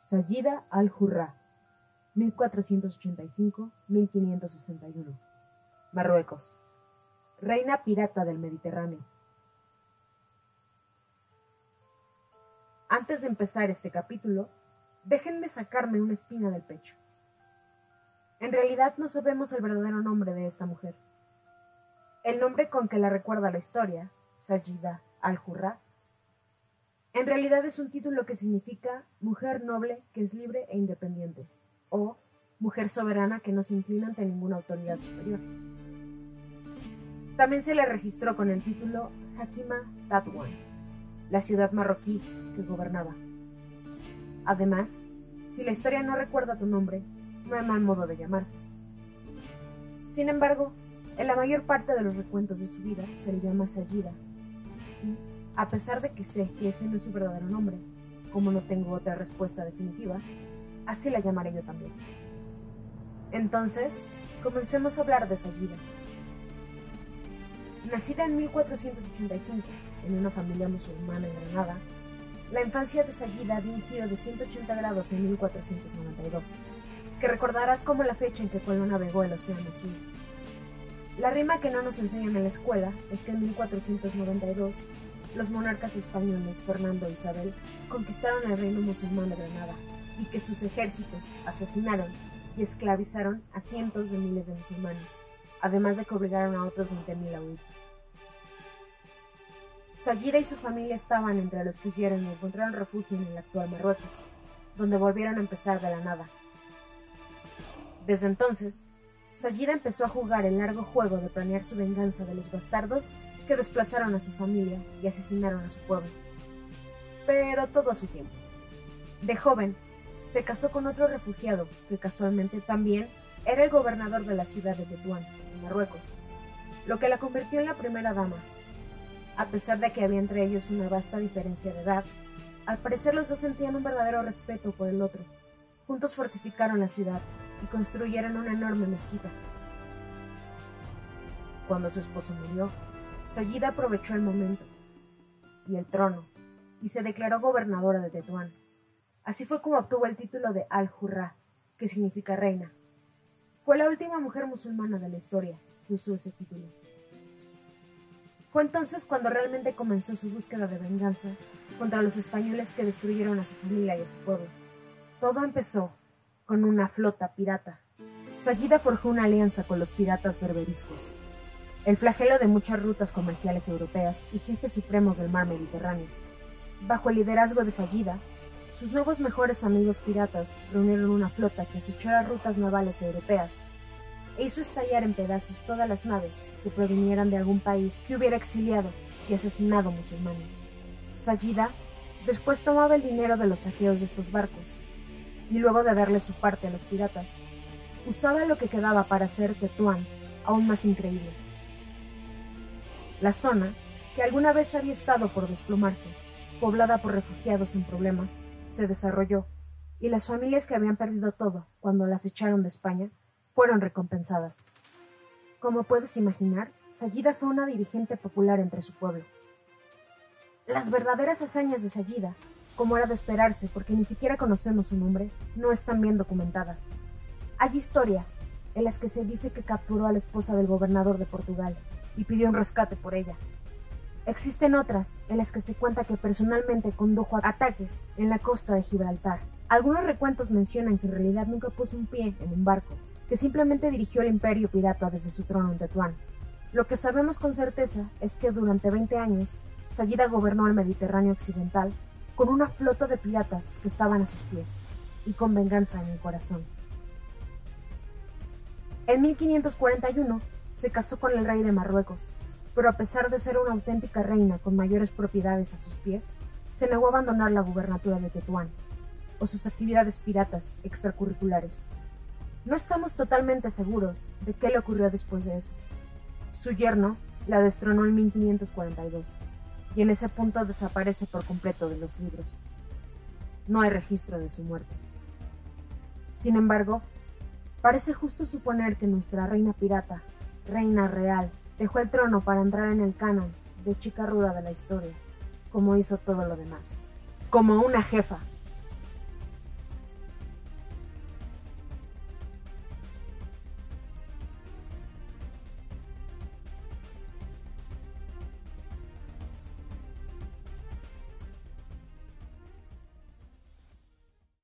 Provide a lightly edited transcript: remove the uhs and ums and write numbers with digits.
Sayida al-Jurra, 1485-1561. Marruecos. Reina pirata del Mediterráneo. Antes de empezar este capítulo, déjenme sacarme una espina del pecho. En realidad no sabemos el verdadero nombre de esta mujer. El nombre con que la recuerda la historia, Sayida al-Jurra, en realidad es un título que significa mujer noble que es libre e independiente, o mujer soberana que no se inclina ante ninguna autoridad superior. También se le registró con el título Hakima Tetuan, la ciudad marroquí que gobernaba. Además, si la historia no recuerda tu nombre, no hay mal modo de llamarse. Sin embargo, en la mayor parte de los recuentos de su vida se le llama Sayida, y, a pesar de que sé que ese no es su verdadero nombre, como no tengo otra respuesta definitiva, así la llamaré yo también. Entonces, comencemos a hablar de Sayida. Nacida en 1485, en una familia musulmana en Granada, la infancia de Sayida dio un giro de 180 grados en 1492, que recordarás como la fecha en que Colón navegó el Océano Azul. La rima que no nos enseñan en la escuela es que en 1492 los monarcas españoles Fernando e Isabel conquistaron el reino musulmán de Granada y que sus ejércitos asesinaron y esclavizaron a cientos de miles de musulmanes, además de que obligaron a otros 20.000 a huir. Sayida y su familia estaban entre los que huyeron y encontraron refugio en el actual Marruecos, donde volvieron a empezar de la nada. Desde entonces, Sayida empezó a jugar el largo juego de planear su venganza de los bastardos que desplazaron a su familia y asesinaron a su pueblo. Pero todo a su tiempo. De joven, se casó con otro refugiado que casualmente también era el gobernador de la ciudad de Tetuán, en Marruecos, lo que la convirtió en la primera dama. A pesar de que había entre ellos una vasta diferencia de edad, al parecer los dos sentían un verdadero respeto por el otro. Juntos fortificaron la ciudad y construyeron una enorme mezquita. Cuando su esposo murió, Sayida aprovechó el momento y el trono y se declaró gobernadora de Tetuán. Así fue como obtuvo el título de Al-Jurra, que significa reina. Fue la última mujer musulmana de la historia que usó ese título. Fue entonces cuando realmente comenzó su búsqueda de venganza contra los españoles que destruyeron a su familia y a su pueblo. Todo empezó con una flota pirata. Sayida forjó una alianza con los piratas berberiscos, el flagelo de muchas rutas comerciales europeas y jefes supremos del mar Mediterráneo. Bajo el liderazgo de Sayida, sus nuevos mejores amigos piratas reunieron una flota que acechó las rutas navales europeas e hizo estallar en pedazos todas las naves que provinieran de algún país que hubiera exiliado y asesinado musulmanes. Sayida después tomaba el dinero de los saqueos de estos barcos y luego de darle su parte a los piratas, usaba lo que quedaba para hacer Tetuán aún más increíble. La zona, que alguna vez había estado por desplomarse, poblada por refugiados sin problemas, se desarrolló, y las familias que habían perdido todo cuando las echaron de España fueron recompensadas. Como puedes imaginar, Sayida fue una dirigente popular entre su pueblo. Las verdaderas hazañas de Sayida, como era de esperarse porque ni siquiera conocemos su nombre, no están bien documentadas. Hay historias en las que se dice que capturó a la esposa del gobernador de Portugal y pidió un rescate por ella. Existen otras en las que se cuenta que personalmente condujo ataques en la costa de Gibraltar. Algunos recuentos mencionan que en realidad nunca puso un pie en un barco, que simplemente dirigió el imperio pirata desde su trono en Tetuán. Lo que sabemos con certeza es que durante 20 años, Sayida gobernó el Mediterráneo occidental con una flota de piratas que estaban a sus pies, y con venganza en el corazón. En 1541 se casó con el rey de Marruecos, pero a pesar de ser una auténtica reina con mayores propiedades a sus pies, se negó a abandonar la gubernatura de Tetuán, o sus actividades piratas extracurriculares. No estamos totalmente seguros de qué le ocurrió después de eso. Su yerno la destronó en 1542, y en ese punto desaparece por completo de los libros. No hay registro de su muerte. Sin embargo, parece justo suponer que nuestra reina pirata, reina real, dejó el trono para entrar en el canon de chica ruda de la historia, como hizo todo lo demás. Como una jefa,